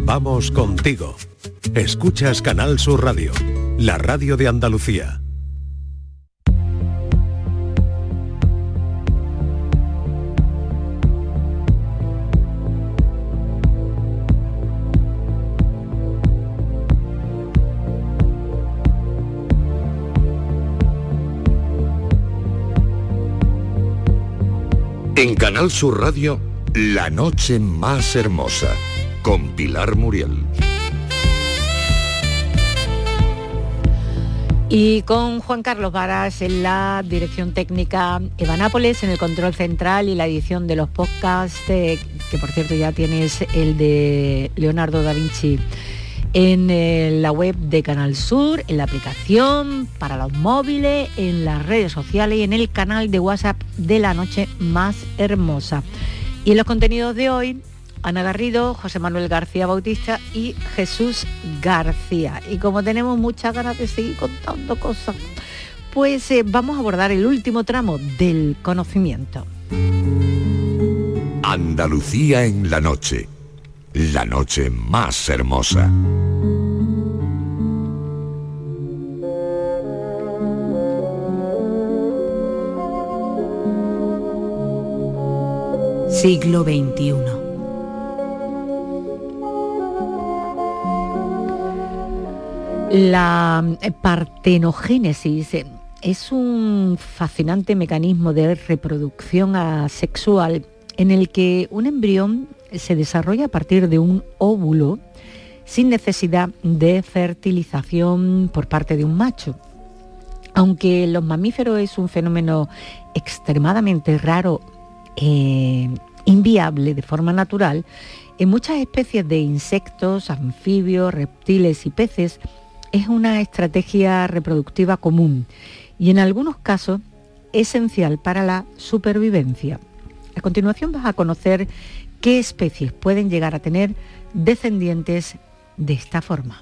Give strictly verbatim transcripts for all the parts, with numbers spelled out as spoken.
Vamos contigo. Escuchas Canal Sur Radio, la radio de Andalucía. En Canal Sur Radio, La Noche Más Hermosa, con Pilar Muriel. Y con Juan Carlos Varas en la dirección técnica, Eva Nápoles en el control central y la edición de los podcasts, eh, que por cierto ya tienes el de Leonardo da Vinci en eh, la web de Canal Sur, en la aplicación para los móviles, en las redes sociales y en el canal de WhatsApp de La Noche Más Hermosa. Y en los contenidos de hoy, Ana Garrido, José Manuel García Bautista y Jesús García. Y como tenemos muchas ganas de seguir contando cosas, pues eh, vamos a abordar el último tramo del conocimiento. Andalucía en la noche, la noche más hermosa. Siglo veintiuno. La partenogénesis es un fascinante mecanismo de reproducción asexual en el que un embrión se desarrolla a partir de un óvulo sin necesidad de fertilización por parte de un macho. Aunque en los mamíferos es un fenómeno extremadamente raro e inviable de forma natural, en muchas especies de insectos, anfibios, reptiles y peces es una estrategia reproductiva común y en algunos casos esencial para la supervivencia. A continuación vas a conocer qué especies pueden llegar a tener descendientes de esta forma.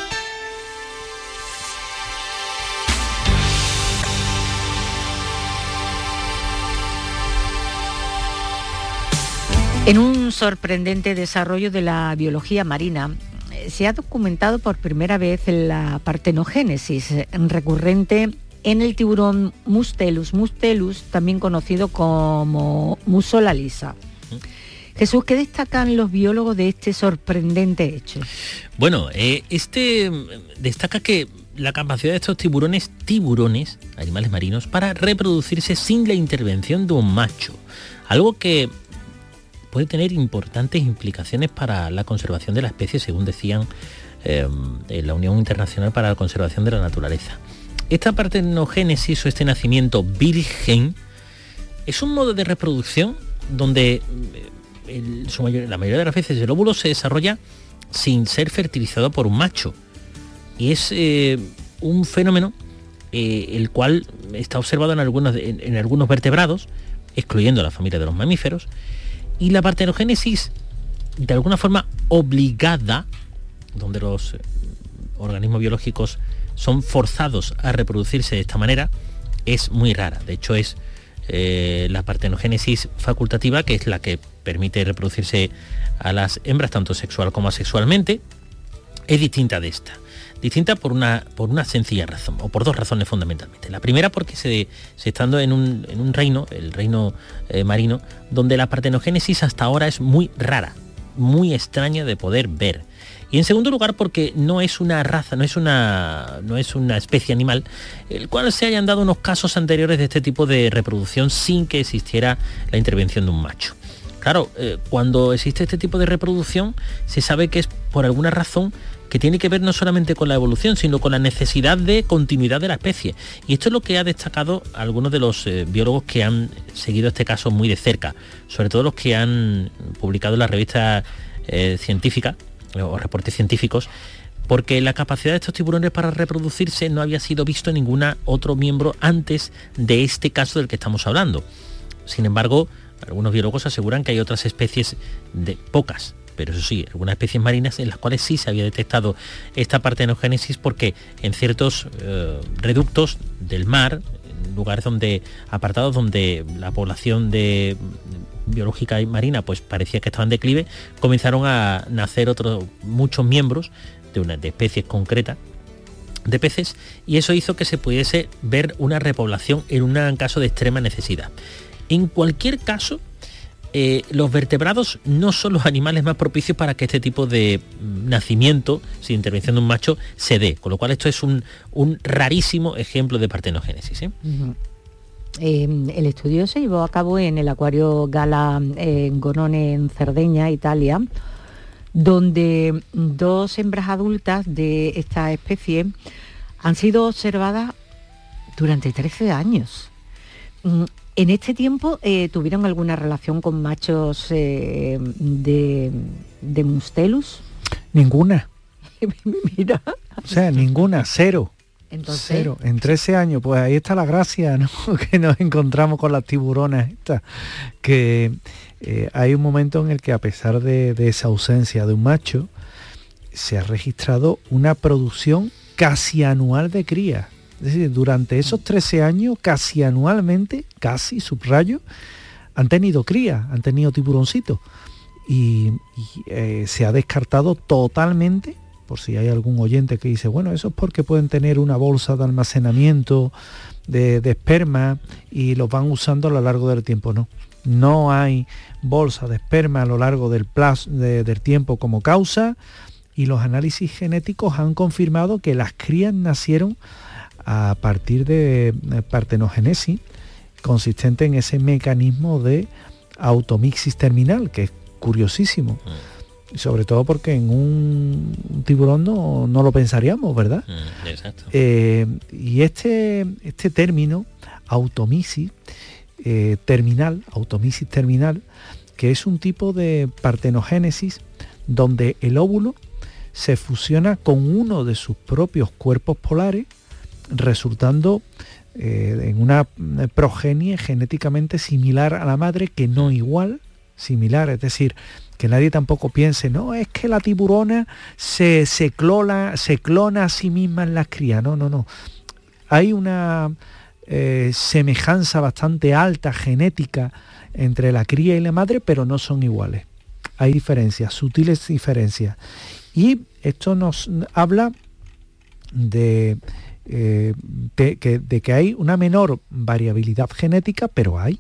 En un sorprendente desarrollo de la biología marina, se ha documentado por primera vez la partenogénesis recurrente en el tiburón Mustelus mustelus, también conocido como musola lisa. Jesús, ¿qué destacan los biólogos de este sorprendente hecho? Bueno, eh, este destaca que la capacidad de estos tiburones, tiburones, animales marinos, para reproducirse sin la intervención de un macho, algo que puede tener importantes implicaciones para la conservación de la especie, según decían eh, la Unión Internacional para la Conservación de la Naturaleza. Esta partenogénesis o este nacimiento virgen es un modo de reproducción donde el, su mayor, la mayoría de las veces el óvulo se desarrolla sin ser fertilizado por un macho. Y es eh, un fenómeno eh, el cual está observado en algunos, en, en algunos vertebrados, excluyendo la familia de los mamíferos. Y la partenogénesis, de alguna forma obligada, donde los organismos biológicos son forzados a reproducirse de esta manera, es muy rara. De hecho, es eh, la partenogénesis facultativa, que es la que permite reproducirse a las hembras, tanto sexual como asexualmente, es distinta de esta. Distinta por una, por una sencilla razón, o por dos razones fundamentalmente. La primera, porque se, se estando en un, en un reino, el reino eh, marino, donde la partenogénesis hasta ahora es muy rara, muy extraña de poder ver. Y en segundo lugar, porque no es una raza, no es una, no es una especie animal, el cual se hayan dado unos casos anteriores de este tipo de reproducción sin que existiera la intervención de un macho. Claro, eh, cuando existe este tipo de reproducción, se sabe que es por alguna razón que tiene que ver no solamente con la evolución, sino con la necesidad de continuidad de la especie. Y esto es lo que ha destacado algunos de los eh, biólogos que han seguido este caso muy de cerca, sobre todo los que han publicado en la revista eh, científica o reportes científicos, porque la capacidad de estos tiburones para reproducirse no había sido visto en ningún otro miembro antes de este caso del que estamos hablando. Sin embargo, algunos biólogos aseguran que hay otras especies, de pocas, pero eso sí, algunas especies marinas en las cuales sí se había detectado esta partenogénesis, porque en ciertos eh, reductos del mar, lugares donde apartados donde la población de biológica y marina pues parecía que estaba en declive, comenzaron a nacer otros muchos miembros de una de especies concretas de peces, y eso hizo que se pudiese ver una repoblación en un caso de extrema necesidad. En cualquier caso, eh, los vertebrados no son los animales más propicios para que este tipo de nacimiento sin intervención de un macho se dé, con lo cual esto es un, un rarísimo ejemplo de partenogénesis, ¿eh? Uh-huh. Eh, el estudio se llevó a cabo en el acuario Gala eh, en Gonone, en Cerdeña, Italia, donde dos hembras adultas de esta especie han sido observadas durante trece años. En este tiempo, eh, ¿tuvieron alguna relación con machos eh, de, de Mustelus? Ninguna. Mira. O sea, ninguna, cero. Entonces, Cero. En trece años, pues ahí está la gracia, ¿no? Que nos encontramos con las tiburonas estas, que eh, hay un momento en el que, a pesar de, de esa ausencia de un macho, se ha registrado una producción casi anual de cría. Es decir, durante esos trece años, casi anualmente, casi, subrayo, han tenido cría, han tenido tiburoncitos. Y, y eh, se ha descartado totalmente, por si hay algún oyente que dice, bueno, eso es porque pueden tener una bolsa de almacenamiento de, de esperma y los van usando a lo largo del tiempo. No, no hay bolsa de esperma a lo largo del, plazo, de, del tiempo como causa, y los análisis genéticos han confirmado que las crías nacieron a partir de partenogénesis, consistente en ese mecanismo de automixis terminal, que es curiosísimo. Mm. Sobre todo porque en un, un tiburón no, no lo pensaríamos, ¿verdad? Mm, exacto. Eh, y este, este término, automixis eh, terminal, automixis terminal, que es un tipo de partenogénesis donde el óvulo se fusiona con uno de sus propios cuerpos polares, resultando eh, en una progenie genéticamente similar a la madre, que no igual, similar, es decir, que nadie tampoco piense, no, es que la tiburona se, se, clona, se clona a sí misma en las crías, no, no, no. Hay una eh, semejanza bastante alta genética entre la cría y la madre, pero no son iguales. Hay diferencias, sutiles diferencias. Y esto nos habla de, eh, de, que, de que hay una menor variabilidad genética, pero hay.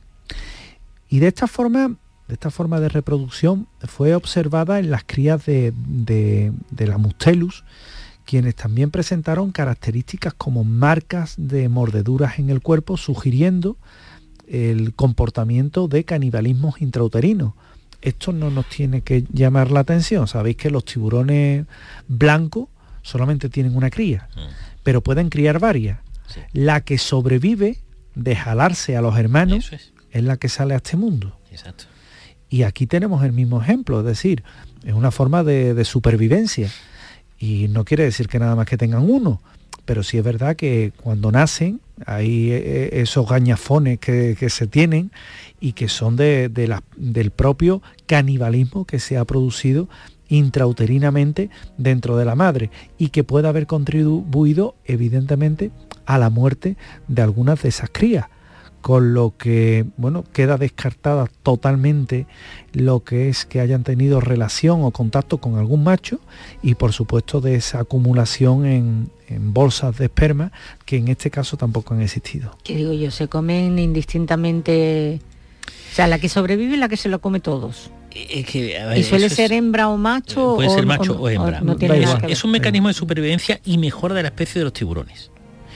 Y de esta forma, de esta forma de reproducción fue observada en las crías de, de, de la Mustelus, quienes también presentaron características como marcas de mordeduras en el cuerpo, sugiriendo el comportamiento de canibalismo intrauterino. Esto no nos tiene que llamar la atención. Sabéis que los tiburones blancos solamente tienen una cría, mm. pero pueden criar varias. Sí. La que sobrevive de jalarse a los hermanos es. es la que sale a este mundo. Exacto. Y aquí tenemos el mismo ejemplo, es decir, es una forma de, de supervivencia. Y no quiere decir que nada más que tengan uno, pero sí es verdad que cuando nacen hay esos gañafones que, que se tienen y que son de, de la, del propio canibalismo que se ha producido intrauterinamente dentro de la madre, y que puede haber contribuido evidentemente a la muerte de algunas de esas crías, con lo que, bueno, queda descartada totalmente lo que es que hayan tenido relación o contacto con algún macho, y por supuesto de esa acumulación en, en bolsas de esperma, que en este caso tampoco han existido. ¿Qué digo yo? ¿Se comen indistintamente? O sea, la que sobrevive es la que se lo come todos. Es que, a ver, ¿y suele ser es, hembra o macho? Puede o, ser macho o, o hembra. O no tiene es, nada que ver. es un mecanismo de supervivencia y mejora de la especie de los tiburones.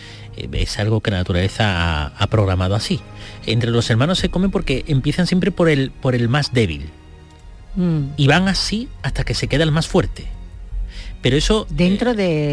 Es algo que la naturaleza ha, ha programado así. Entre los hermanos se comen porque empiezan siempre por el, por el más débil. Mm. Y van así hasta que se queda el más fuerte. Pero eso... Dentro eh,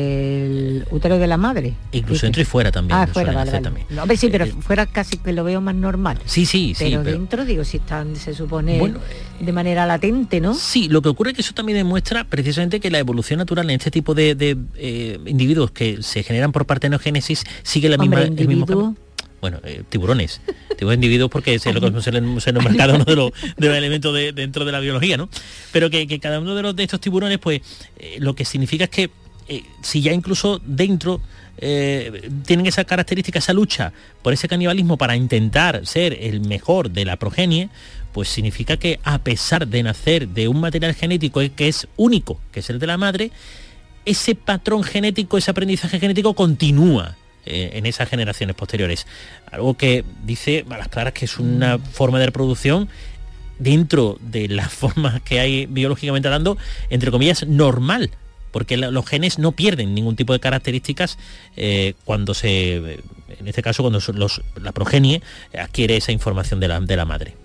del útero de la madre. Incluso dentro y fuera también. Ah, fuera, vale, vale. También. No, sí, pero eh, fuera casi que lo veo más normal. Sí, sí, sí. Pero, pero dentro, digo, si están, se supone, bueno, de manera latente, ¿no? Sí, lo que ocurre es que eso también demuestra precisamente que la evolución natural en este tipo de, de eh, individuos que se generan por partenogénesis sigue la Hombre, misma... El mismo camino. Bueno, eh, tiburones, digo individuos porque es lo que se le nombra cada uno de los, de los elementos de, dentro de la biología, ¿no? Pero que, que cada uno de, los, de estos tiburones, pues, eh, lo que significa es que eh, si ya incluso dentro eh, tienen esa característica, esa lucha por ese canibalismo para intentar ser el mejor de la progenie, pues significa que a pesar de nacer de un material genético que es único, que es el de la madre, ese patrón genético, ese aprendizaje genético continúa eh, en esas generaciones posteriores. Algo que dice a las claras que es una forma de reproducción dentro de las formas que hay biológicamente hablando, entre comillas, normal, porque la, los genes no pierden ningún tipo de características eh, cuando se, en este caso, cuando los, la progenie adquiere esa información de la, de la madre.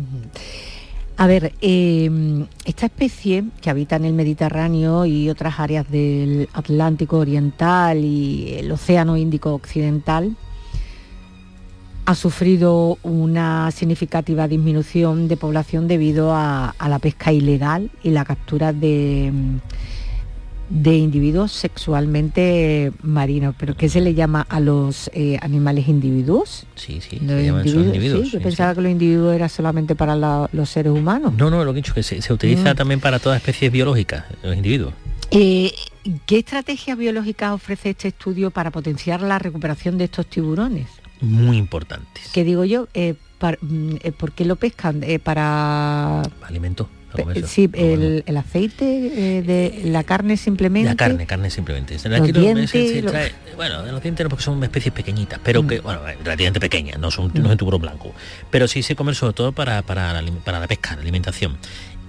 A ver, eh, esta especie que habita en el Mediterráneo y otras áreas del Atlántico Oriental y el Océano Índico Occidental ha sufrido una significativa disminución de población debido a, a la pesca ilegal y la captura de, de individuos sexualmente marinos. ¿Pero qué se le llama a los eh, animales individuos? Sí, sí, los se llaman individuos, individuos. Sí, yo sí, pensaba sí. que los individuos eran solamente para la, los seres humanos. No, no, lo que he dicho que se, se utiliza Mm. también para todas especies biológicas, los individuos. Eh, ¿Qué estrategias biológicas ofrece este estudio para potenciar la recuperación de estos tiburones? Muy importantes. ¿Qué digo yo? Eh, par- mm, eh, ¿Por qué lo pescan? Eh, para... Alimento. Pe- sí, el, el aceite eh, de la carne simplemente. La carne, carne simplemente. Los Aquí lo- dientes, se- se los- trae- bueno, de los dientes no, porque son especies pequeñitas, pero Mm. que, bueno, relativamente pequeñas, no son Mm. no es un tiburón blanco. Pero sí se comen sobre todo para, para, la, alim- para la pesca, la alimentación.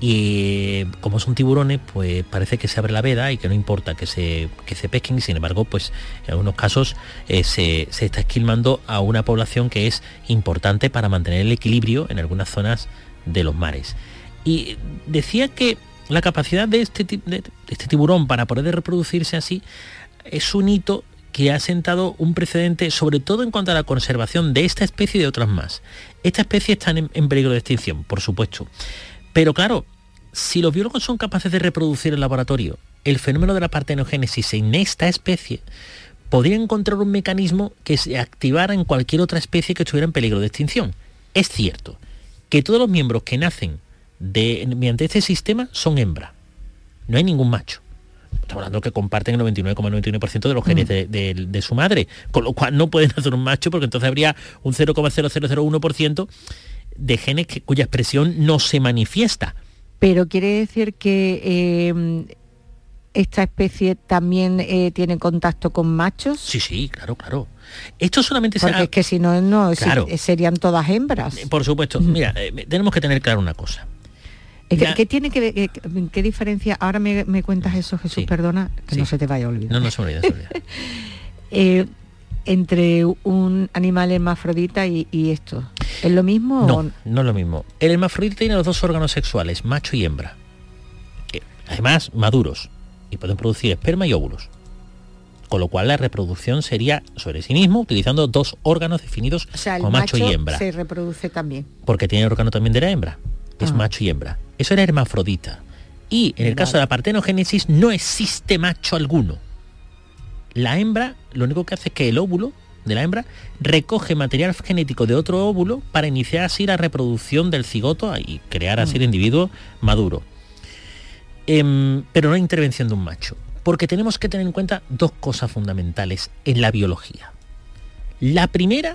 Y como son tiburones, pues parece que se abre la veda y que no importa que se, que se pesquen, y sin embargo, pues en algunos casos eh, se, se está esquilmando a una población que es importante para mantener el equilibrio en algunas zonas de los mares. Y decía que la capacidad de este, ti- de este tiburón para poder reproducirse así es un hito que ha sentado un precedente, sobre todo en cuanto a la conservación de esta especie y de otras más. Esta especie está en, en peligro de extinción, por supuesto. Pero claro, si los biólogos son capaces de reproducir en laboratorio el fenómeno de la partenogénesis en esta especie, podría encontrar un mecanismo que se activara en cualquier otra especie que estuviera en peligro de extinción. Es cierto que todos los miembros que nacen de, mediante este sistema son hembra. No hay ningún macho. Estamos hablando que comparten el noventa y nueve coma noventa y nueve por ciento de los genes mm. de, de, de su madre, con lo cual no pueden hacer un macho, porque entonces habría un cero coma cero cero cero uno por ciento de genes que, cuya expresión no se manifiesta. Pero quiere decir que eh, esta especie también eh, tiene contacto con machos. Sí, sí, claro, claro. Esto solamente Porque será... es que si no, no Claro. si, serían todas hembras. Por supuesto. Mira, eh, tenemos que tener claro una cosa. Es que, La- ¿Qué tiene que ver, qué, qué diferencia? Ahora me, me cuentas eso, Jesús, Sí. perdona, que Sí. no se te vaya a olvidar. No, no se me olvida, se me olvida. Eh, entre un animal hermafrodita y, y esto, ¿es lo mismo? No, o- no es lo mismo. El hermafrodita tiene los dos órganos sexuales, macho y hembra. Eh, Además, maduros. Y pueden producir esperma y óvulos. Con lo cual la reproducción sería sobre sí mismo, utilizando dos órganos definidos O sea, el como macho, macho y hembra. se reproduce también. Porque tiene el órgano también de la hembra. Es Ah. macho y hembra. Eso era hermafrodita. Y en el Vale. caso de la partenogénesis no existe macho alguno. La hembra lo único que hace es que el óvulo de la hembra recoge material genético de otro óvulo para iniciar así la reproducción del cigoto y crear así el individuo maduro. Em, pero no hay intervención de un macho. Porque tenemos que tener en cuenta dos cosas fundamentales en la biología. La primera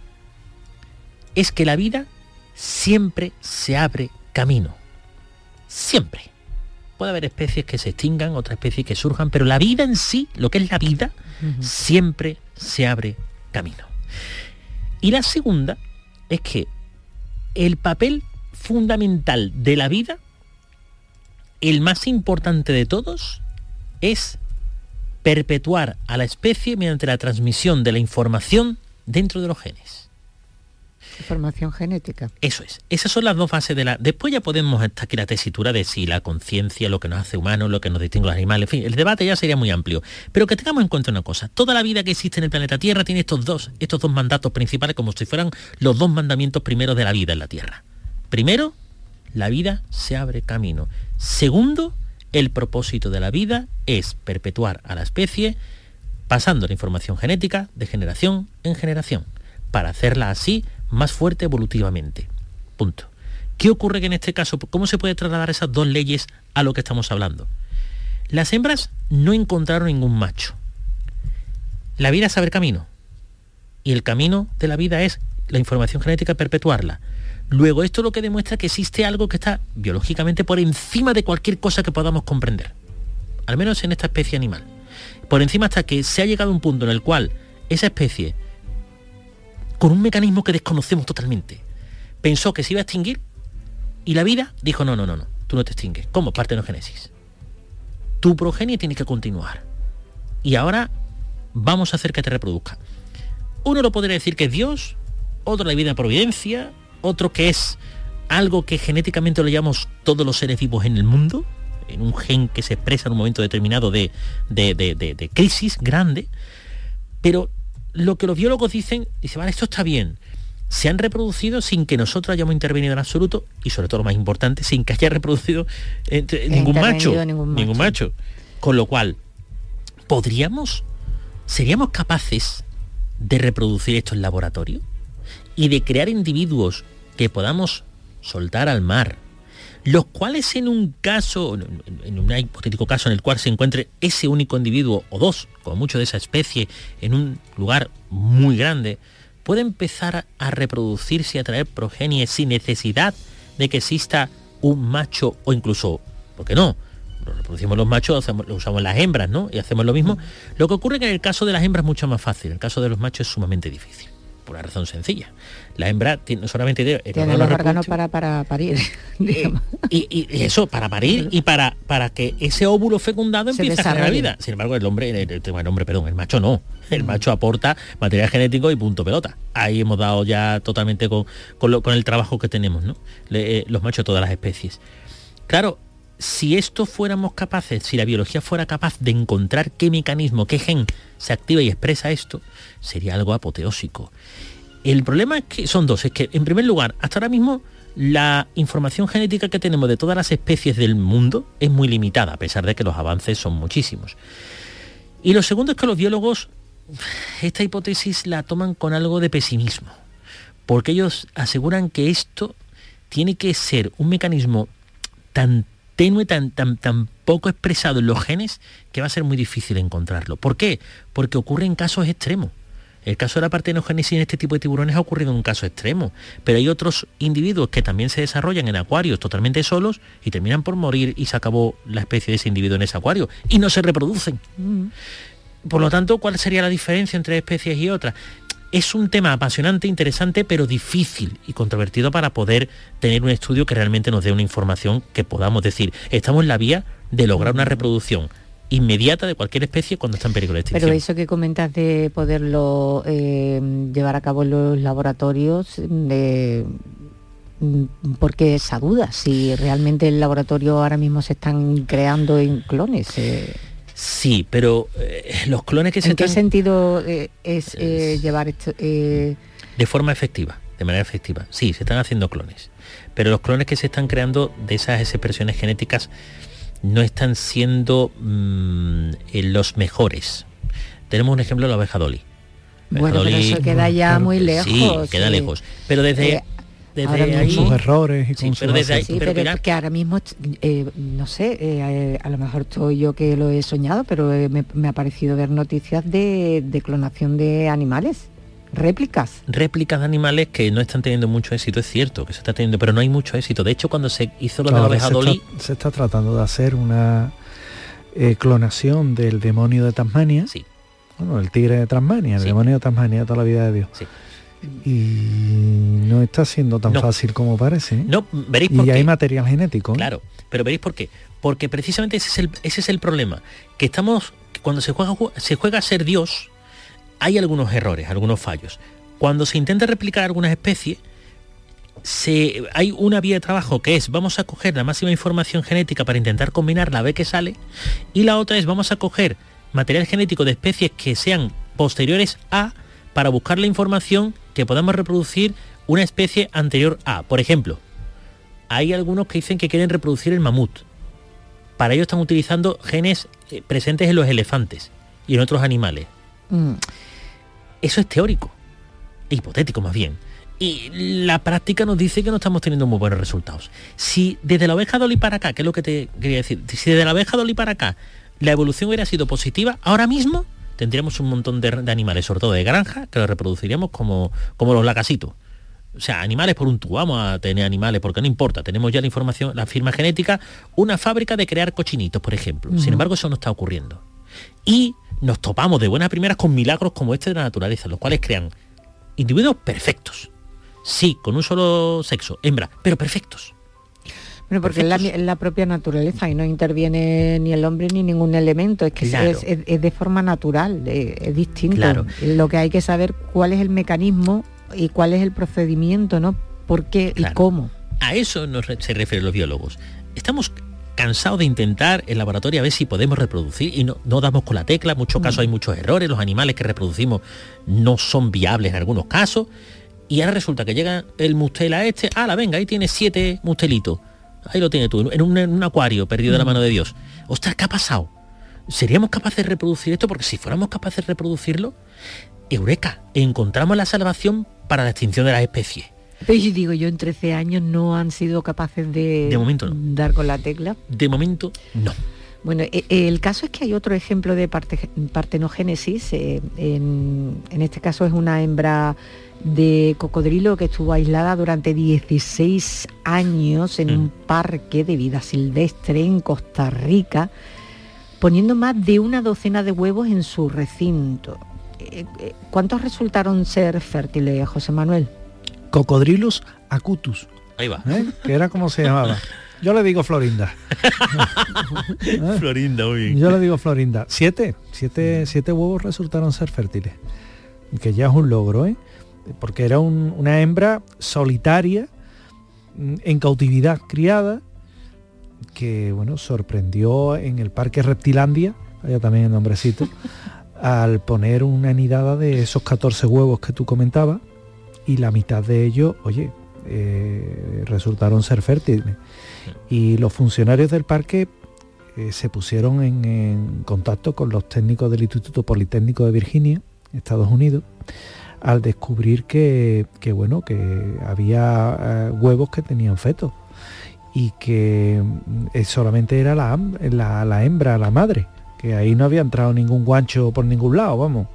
es que la vida siempre se abre camino. Siempre. Puede haber especies que se extingan, otras especies que surjan, pero la vida en sí, lo que es la vida, uh-huh. siempre se abre camino. Y la segunda es que el papel fundamental de la vida, el más importante de todos, es perpetuar a la especie mediante la transmisión de la información dentro de los genes. Información genética. Eso es. Esas son las dos fases de la... Después ya podemos estar aquí la tesitura de si la conciencia, lo que nos hace humanos, lo que nos distingue a los animales, en fin, el debate ya sería muy amplio. Pero que tengamos en cuenta una cosa. Toda la vida que existe en el planeta Tierra tiene estos dos, estos dos mandatos principales como si fueran los dos mandamientos primeros de la vida en la Tierra. Primero, la vida se abre camino. Segundo, el propósito de la vida es perpetuar a la especie pasando la información genética de generación en generación para hacerla así más fuerte evolutivamente. Punto. ¿Qué ocurre que en este caso, cómo se puede trasladar esas dos leyes a lo que estamos hablando? Las hembras no encontraron ningún macho. La vida es saber camino. Y el camino de la vida es la información genética, perpetuarla. Luego, esto lo que demuestra que existe algo que está biológicamente por encima de cualquier cosa que podamos comprender. Al menos en esta especie animal. Por encima hasta que se ha llegado a un punto en el cual esa especie, con un mecanismo que desconocemos totalmente, pensó que se iba a extinguir y la vida dijo, no, no, no, no, tú no te extingues. ¿Cómo? Partenogénesis. Tu progenie tiene que continuar. Y ahora vamos a hacer que te reproduzca. Uno lo podría decir que es Dios, otro la divina providencia, otro que es algo que genéticamente lo llamamos todos los seres vivos en el mundo, en un gen que se expresa en un momento determinado de, de, de, de, de crisis grande. Pero lo que los biólogos dicen, dice, vale, esto está bien, se han reproducido sin que nosotros hayamos intervenido en absoluto, y sobre todo lo más importante, sin que haya reproducido entre, ningún macho, ningún macho. ningún macho. Con lo cual, ¿podríamos, seríamos capaces de reproducir esto en laboratorio? Y de crear individuos que podamos soltar al mar, los cuales en un caso, en un hipotético caso en el cual se encuentre ese único individuo o dos, como mucho de esa especie, en un lugar muy grande, puede empezar a reproducirse y a traer progenie sin necesidad de que exista un macho, o incluso, ¿por qué no? Lo reproducimos los machos, hacemos, lo usamos las hembras, ¿no? Y hacemos lo mismo. Lo que ocurre es que en el caso de las hembras es mucho más fácil, en el caso de los machos es sumamente difícil. Por una razón sencilla. La hembra tiene solamente tiene, tiene los órganos para, para parir. Y, y, y eso, para parir y para, para que ese óvulo fecundado empiece a generar vida. Sin embargo, el hombre, el, el, el hombre, perdón, el macho no. El macho aporta material genético y punto pelota. Ahí hemos dado ya totalmente con, con, lo, con el trabajo que tenemos, ¿no? Le, eh, los machos de todas las especies. Claro, si esto fuéramos capaces, si la biología fuera capaz de encontrar qué mecanismo, qué gen se activa y expresa esto, sería algo apoteósico. El problema es que son dos, es que en primer lugar, hasta ahora mismo la información genética que tenemos de todas las especies del mundo es muy limitada, a pesar de que los avances son muchísimos. Y lo segundo es que los biólogos esta hipótesis la toman con algo de pesimismo, porque ellos aseguran que esto tiene que ser un mecanismo tan tenue, tan, tan, tan poco expresado en los genes, que va a ser muy difícil encontrarlo. ¿Por qué? Porque ocurre en casos extremos. El caso de la partenogénesis en este tipo de tiburones ha ocurrido en un caso extremo, pero hay otros individuos que también se desarrollan en acuarios totalmente solos y terminan por morir y se acabó la especie de ese individuo en ese acuario y no se reproducen. Mm. Por lo tanto, ¿cuál sería la diferencia entre especies y otras? Es un tema apasionante, interesante, pero difícil y controvertido para poder tener un estudio que realmente nos dé una información que podamos decir, estamos en la vía de lograr una reproducción inmediata de cualquier especie cuando está en peligro de extinción. Pero eso que comentas de poderlo eh, llevar a cabo en los laboratorios, eh, porque esa duda, si realmente en el laboratorio ahora mismo se están creando en clones. Eh. Sí, pero eh, los clones que se ¿En están... qué sentido eh, es eh, llevar esto? Eh... De forma efectiva, de manera efectiva. Sí, se están haciendo clones. Pero los clones que se están creando de esas expresiones genéticas no están siendo mmm, los mejores. Tenemos un ejemplo de la oveja Dolly. La bueno, Dolly, pero eso queda ya claro, muy lejos. Sí, queda sí. lejos. Pero desde... Eh, Desde ahí, sus errores y sí, con pero desde ahí, sí, pero, pero que ahora mismo eh, no sé, eh, a lo mejor estoy yo que lo he soñado, pero eh, me, me ha parecido ver noticias de, de clonación de animales, réplicas réplicas de animales que no están teniendo mucho éxito. Es cierto que se está teniendo, pero no hay mucho éxito. De hecho, cuando se hizo lo claro, de la oveja Dolly, está, se está tratando de hacer una eh, clonación del demonio de Tasmania, sí. bueno, el tigre de Tasmania, el sí. demonio de Tasmania, toda la vida de Dios. Sí. Y no está siendo tan no. fácil como parece, ¿eh? No, veréis por y qué. Hay material genético, ¿eh? Claro, pero veréis por qué. Porque precisamente ese es el, ese es el problema. Que estamos, que cuando se juega, se juega a ser Dios, hay algunos errores, algunos fallos. Cuando se intenta replicar algunas especies, se, hay una vía de trabajo que es, vamos a coger la máxima información genética para intentar combinarla, a ver qué sale, y la otra es, vamos a coger material genético de especies que sean posteriores a, para buscar la información que podamos reproducir una especie anterior a. Por ejemplo, hay algunos que dicen que quieren reproducir el mamut. Para ello están utilizando genes eh, presentes en los elefantes y en otros animales. Mm. Eso es teórico, hipotético más bien. Y la práctica nos dice que no estamos teniendo muy buenos resultados. Si desde la oveja Dolly para acá, que es lo que te quería decir, si desde la oveja Dolly para acá la evolución hubiera sido positiva, ahora mismo tendríamos un montón de, de animales, sobre todo de granja, que los reproduciríamos como, como los lacasitos. O sea, animales por un tubo, vamos a tener animales, porque no importa, tenemos ya la información, la firma genética, una fábrica de crear cochinitos, por ejemplo. Uh-huh. Sin embargo, eso no está ocurriendo. Y nos topamos de buenas primeras con milagros como este de la naturaleza, los cuales crean individuos perfectos. Sí, con un solo sexo, hembra, pero perfectos. Bueno, porque es la, la propia naturaleza y no interviene ni el hombre ni ningún elemento, es que claro. es, es, es de forma natural, es, es distinto. Claro. Lo que hay que saber cuál es el mecanismo y cuál es el procedimiento, ¿no? ¿Por qué claro. y cómo? A eso nos re- se refieren los biólogos. Estamos cansados de intentar en laboratorio a ver si podemos reproducir y no, no damos con la tecla, en muchos mm. casos hay muchos errores, los animales que reproducimos no son viables en algunos casos, y ahora resulta que llega el mustela este, ala, venga, ahí tienes siete mustelitos. Ahí lo tienes tú, en un, en un acuario perdido de la mano de Dios. Ostras, ¿qué ha pasado? ¿Seríamos capaces de reproducir esto? Porque si fuéramos capaces de reproducirlo, eureka, encontramos la salvación para la extinción de las especies. Pero yo digo, yo en trece años no han sido capaces de, de momento no. dar con la tecla. De momento no. Bueno, el caso es que hay otro ejemplo de parte, partenogénesis. Eh, en, en este caso es una hembra de cocodrilo que estuvo aislada durante dieciséis años en mm. un parque de vida silvestre en Costa Rica, poniendo más de una docena de huevos en su recinto. ¿Cuántos resultaron ser fértiles, José Manuel? Cocodrilos acutus. Ahí va. ¿Eh? Que era como se llamaba. Yo le digo Florinda. ¿Eh? Florinda, muy bien. Yo le digo Florinda. Siete, siete, siete huevos resultaron ser fértiles. Que ya es un logro, ¿eh? Porque era un, una hembra solitaria, en cautividad criada, que bueno, sorprendió en el Parque Reptilandia, allá también el nombrecito, al poner una nidada de esos catorce huevos que tú comentabas, y la mitad de ellos, oye, eh, resultaron ser fértiles. Y los funcionarios del parque eh, se pusieron en, en contacto con los técnicos del Instituto Politécnico de Virginia, Estados Unidos, al descubrir que, que bueno, que había eh, huevos que tenían fetos y que eh, solamente era la, la, la hembra, la madre, que ahí no había entrado ningún guancho por ningún lado, vamos.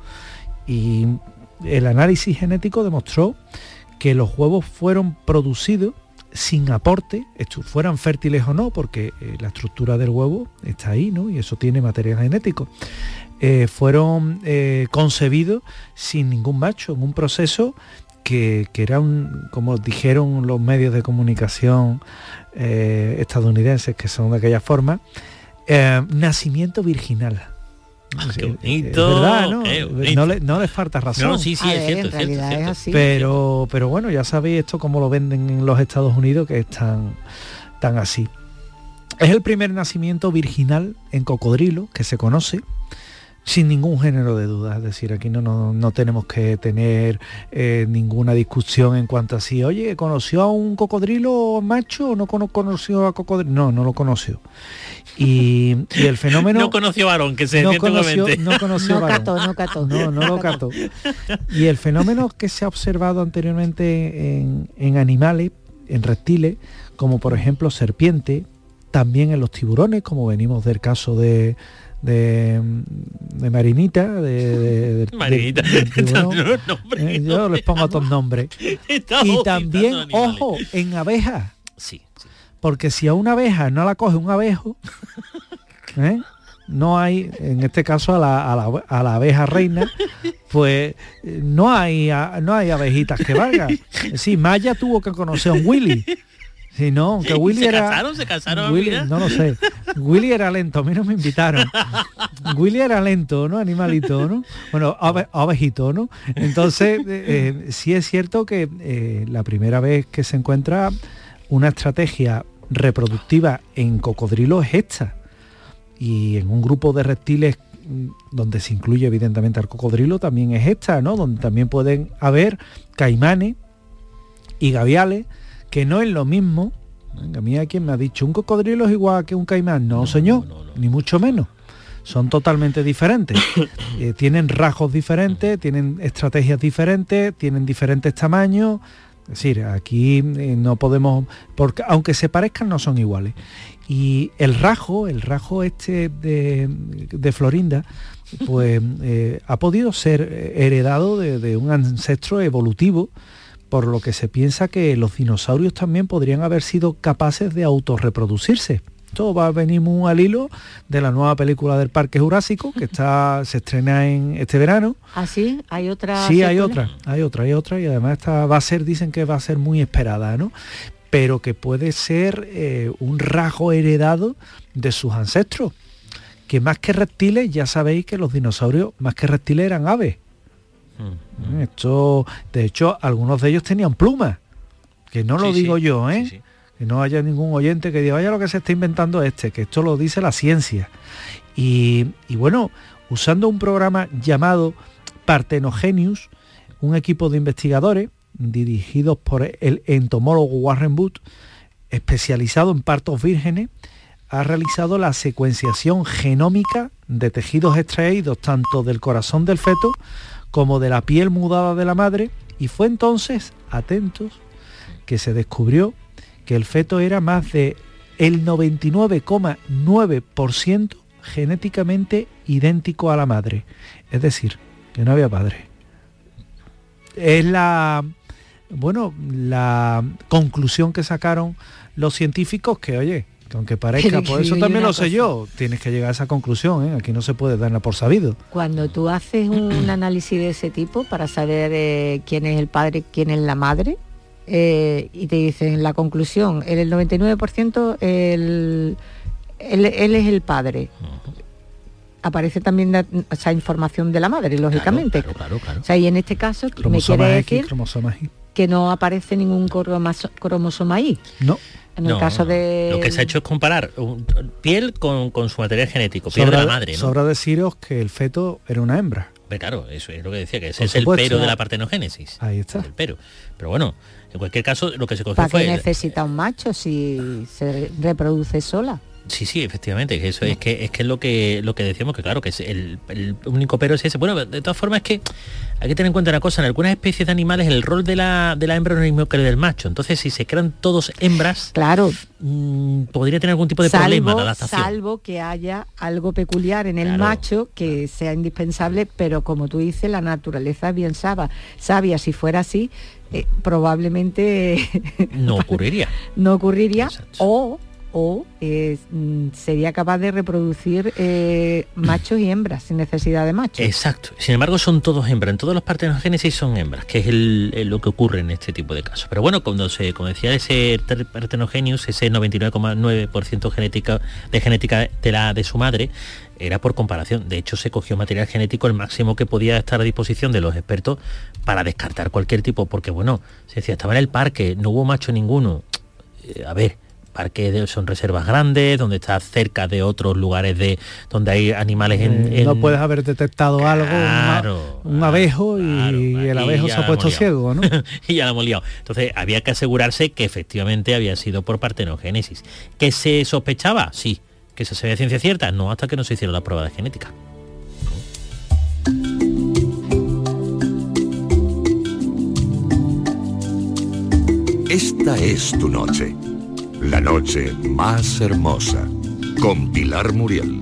Y el análisis genético demostró que los huevos fueron producidos sin aporte, fueran fértiles o no, porque eh, la estructura del huevo está ahí, ¿no? Y eso tiene material genético. Eh, fueron eh, concebidos sin ningún macho, en un proceso que, que era un, como dijeron los medios de comunicación eh, estadounidenses, que son de aquella forma, eh, nacimiento virginal. Ah, qué bonito, es verdad, ¿no? Qué bonito. No, le, no les falta razón. No, sí, sí, A es ver, cierto, en es cierto, realidad es cierto. es así. Pero, pero bueno, ya sabéis esto cómo lo venden en los Estados Unidos, que es tan, tan así. Es el primer nacimiento virginal en cocodrilo que se conoce, sin ningún género de duda. Es decir, aquí no, no, no tenemos que tener eh, ninguna discusión en cuanto a si, oye, ¿conoció a un cocodrilo macho o no conoció a cocodrilo? No, no lo conoció. Y, y el fenómeno... No conoció varón, que se no entiende conoció, obviamente. no conoció No varón. cató, no cató. No, no lo cató. Y el fenómeno que se ha observado anteriormente en, en animales, en reptiles, como por ejemplo serpiente, también en los tiburones, como venimos del caso de... de, de Marinita, de, de, de Marinita, de, de tiburón. no, nombre, Eh, yo les pongo otros nombres. Y también, ojo, en abejas. Sí, sí. Porque si a una abeja no la coge un abejo, ¿eh? No hay, en este caso a la, a la, a la abeja reina, pues no hay, no hay abejitas que valgan. Sí, Maya tuvo que conocer a un Willy. Si no, que Willy ¿Se era... casaron? ¿Se casaron? Willy, Mira? no lo sé. Willy era lento, a mí no me invitaron. Willy era lento, ¿no? Animalito, ¿no? Bueno, ove, ovejito, ¿no? Entonces, eh, sí es cierto que eh, la primera vez que se encuentra una estrategia reproductiva en cocodrilo es esta. Y en un grupo de reptiles donde se incluye evidentemente al cocodrilo también es esta, ¿no? Donde también pueden haber caimanes y gaviales, que no es lo mismo. A mí hay quien me ha dicho, ¿un cocodrilo es igual que un caimán? No, no señor, no, no, no. Ni mucho menos. Son totalmente diferentes. eh, tienen rasgos diferentes, tienen estrategias diferentes, tienen diferentes tamaños, Es decir, aquí eh, no podemos, porque aunque se parezcan no son iguales. Y el rajo, el rajo este de, de Florinda, pues eh, ha podido ser heredado de, de un ancestro evolutivo, por lo que se piensa que los dinosaurios también podrían haber sido capaces de autorreproducirse. Esto va a venir muy al hilo de la nueva película del Parque Jurásico, que está se estrena en este verano. ¿Ah, sí? ¿Hay otra? Sí, secuela? hay otra, hay otra, hay otra, y además esta va a ser, dicen que va a ser muy esperada, ¿no? Pero que puede ser eh, un rasgo heredado de sus ancestros, que más que reptiles, ya sabéis que los dinosaurios, más que reptiles, eran aves. Mm. Esto, de hecho, algunos de ellos tenían plumas, que no lo sí, digo sí. yo, ¿eh? Sí, sí. Que no haya ningún oyente que diga, vaya lo que se está inventando este, que esto lo dice la ciencia. Y, y bueno, usando un programa llamado Parthenogenius, un equipo de investigadores dirigidos por el entomólogo Warren Booth, especializado en partos vírgenes, ha realizado la secuenciación genómica de tejidos extraídos tanto del corazón del feto como de la piel mudada de la madre, y fue entonces, atentos, que se descubrió que el feto era más de el noventa y nueve coma nueve por ciento genéticamente idéntico a la madre. Es decir, que no había padre. Es la, bueno, la conclusión que sacaron los científicos, que oye, que aunque parezca, por eso también lo sé yo, tienes que llegar a esa conclusión, ¿eh? Aquí no se puede darla por sabido. Cuando tú haces un análisis de ese tipo para saber eh, quién es el padre, quién es la madre, Eh, y te dicen la conclusión, en el noventa y nueve por ciento él, él, él es el padre. Aparece también la, esa información de la madre, lógicamente. Claro, claro, claro. O sea, y en este caso Cromosoma me quiere X, decir cromosoma Y. que no aparece ningún cromoso- cromosoma Y. No. En el No, caso no. de... Lo que se ha hecho es comparar un- piel con, con su material genético, piel Sobra, de la madre, ¿no? sobra deciros que el feto era una hembra. Pero claro, eso es lo que decía, que ese Por es el supuesto. pero de la partenogénesis. Ahí está. El pero. Pero bueno, en cualquier caso, lo que se cogió ¿Para fue... qué necesita un macho si se reproduce sola? Sí, sí, efectivamente, que eso es que es que es lo que lo que decíamos, que claro, que es el, el único pero es ese. Bueno, de todas formas es que hay que tener en cuenta una cosa, en algunas especies de animales el rol de la, de la hembra no es el mismo que el del macho. Entonces, si se crean todos hembras, Claro, mmm, podría tener algún tipo de salvo, problema de adaptación. salvo que haya algo peculiar en el Claro, macho que sea indispensable, pero como tú dices, la naturaleza es bien sabia. sabia. Si fuera así, eh, probablemente No ocurriría. no ocurriría. Exacto. o o eh, mm, sería capaz de reproducir eh, machos y hembras sin necesidad de machos. Exacto. Sin embargo, son todos hembras. En todos los partenogénesis son hembras, que es el, el- lo que ocurre en este tipo de casos. Pero bueno, cuando se, como decía, ese ter- partenogenius, ese noventa y nueve coma nueve por ciento genética, de genética de la de su madre, era por comparación. De hecho, se cogió material genético el máximo que podía estar a disposición de los expertos para descartar cualquier tipo, porque bueno, se decía, estaba en el parque, no hubo macho ninguno. Eh, a ver, parques de- son reservas grandes, donde está cerca de otros lugares de donde hay animales en, Eh, en- no puedes haber detectado algo, Claro, un, un abejo, y claro, el y abejo ya se ha la puesto hemos liado. ciego, ¿no? Y ya la hemos liado. Entonces había que asegurarse que efectivamente había sido por partenogénesis. ¿Que se sospechaba? Sí. ¿Que se sabía ciencia cierta? No, hasta que no se hicieron las pruebas de genética. Esta es tu noche. La noche más hermosa. Con Pilar Muriel.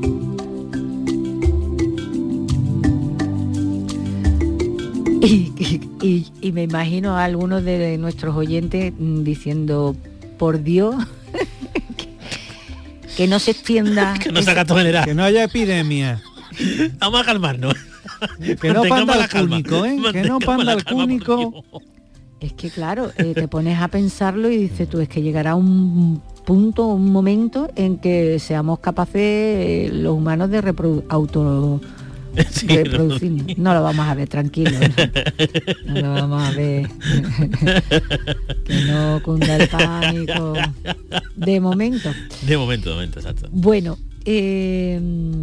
Y, y- y- y me imagino a algunos de nuestros oyentes mm, diciendo, por Dios, que, que no se extienda. Que no se ese- haga tolerar. Que no haya epidemia. Vamos a calmarnos. Que no Mantengamos panda la el calma. cúnico, ¿eh? Que no Mantengamos panda la el calma, por cúnico. Dios. Es que claro, eh, te pones a pensarlo y dices tú, es que llegará un punto, un momento en que seamos capaces eh, los humanos de reprodu- auto Sí, reproducirnos. No lo vamos a ver, tranquilo. No, no lo vamos a ver. Que no cunda el pánico. De momento. De momento, de momento, exacto. Bueno, eh,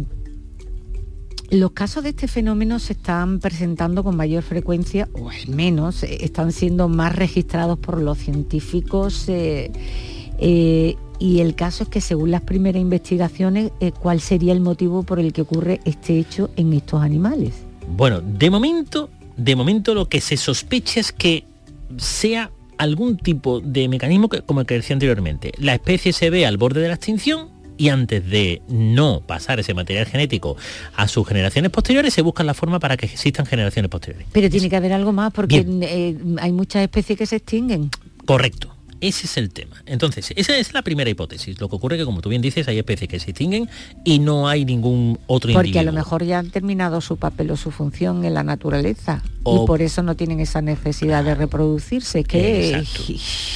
los casos de este fenómeno se están presentando con mayor frecuencia, o al menos eh, están siendo más registrados por los científicos. eh, eh, y el caso es que según las primeras investigaciones, eh, ¿cuál sería el motivo por el que ocurre este hecho en estos animales? Bueno, de momento, de momento lo que se sospecha es que sea algún tipo de mecanismo que, como el que decía anteriormente, la especie se ve al borde de la extinción y antes de no pasar ese material genético a sus generaciones posteriores, se busca la forma para que existan generaciones posteriores. Pero tiene que haber algo más, porque eh, hay muchas especies que se extinguen. Correcto. Ese es el tema. Entonces, esa es la primera hipótesis. Lo que ocurre es que, como tú bien dices, hay especies que se extinguen y no hay ningún otro Porque individuo. a lo mejor ya han terminado su papel o su función en la naturaleza O, y por eso no tienen esa necesidad de reproducirse. Que exacto.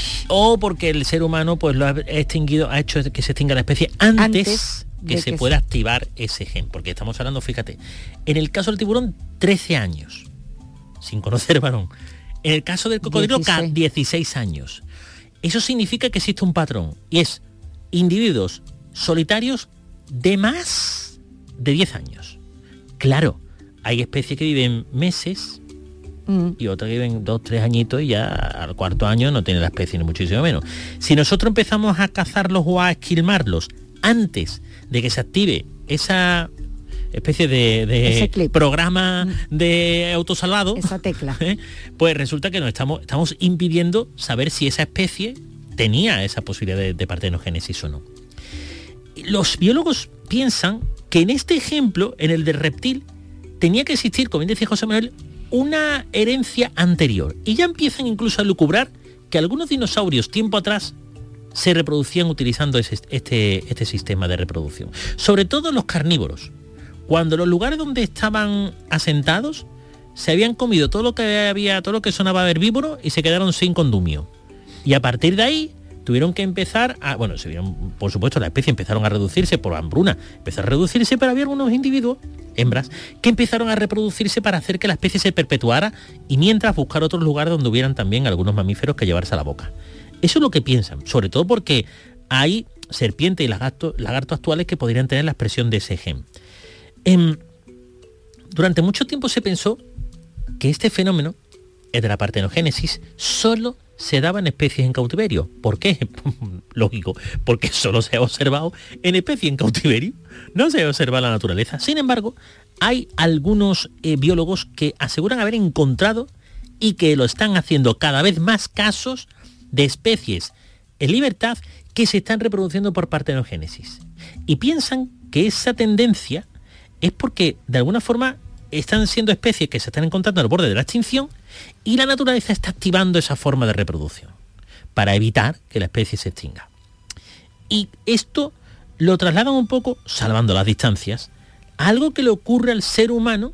O porque el ser humano pues lo ha extinguido, ha hecho que se extinga la especie antes, antes que se que pueda se... activar ese gen. Porque estamos hablando, fíjate, en el caso del tiburón, trece años, sin conocer varón. En el caso del cocodrilo, dieciséis, dieciséis años. Eso significa que existe un patrón y es individuos solitarios de más de diez años. Claro, hay especies que viven meses mm. y otras que viven dos, tres añitos y ya al cuarto año no tiene la especie ni muchísimo menos. Si nosotros empezamos a cazarlos o a esquilmarlos antes de que se active esa especie de, de programa mm. de autosalvado, esa tecla, ¿eh? Pues resulta que nos estamos, estamos impidiendo saber si esa especie tenía esa posibilidad de, de partenogénesis o no. Los biólogos piensan que en este ejemplo, en el del reptil, tenía que existir, como bien decía José Manuel, una herencia anterior. Y ya empiezan incluso a lucubrar que algunos dinosaurios tiempo atrás se reproducían utilizando ese, este, este sistema de reproducción. Sobre todo los carnívoros. Cuando los lugares donde estaban asentados se habían comido todo lo que había, todo lo que sonaba herbívoro y se quedaron sin condumio. Y a partir de ahí tuvieron que empezar a, bueno, se vieron, por supuesto, la especie empezaron a reducirse por hambruna, empezó a reducirse, pero había algunos individuos, hembras, que empezaron a reproducirse para hacer que la especie se perpetuara y mientras buscar otros lugares donde hubieran también algunos mamíferos que llevarse a la boca. Eso es lo que piensan, sobre todo porque hay serpientes y lagartos lagarto actuales que podrían tener la expresión de ese gen. Eh, durante mucho tiempo se pensó que este fenómeno, el de la partenogénesis, solo se daba en especies en cautiverio. ¿Por qué? Lógico, porque solo se ha observado en especies en cautiverio, no se ha observado en la naturaleza. Sin embargo, hay algunos eh, biólogos que aseguran haber encontrado y que lo están haciendo cada vez más casos de especies en libertad que se están reproduciendo por partenogénesis. Y piensan que esa tendencia es porque de alguna forma están siendo especies que se están encontrando al borde de la extinción y la naturaleza está activando esa forma de reproducción para evitar que la especie se extinga. Y esto lo trasladan un poco, salvando las distancias, a algo que le ocurre al ser humano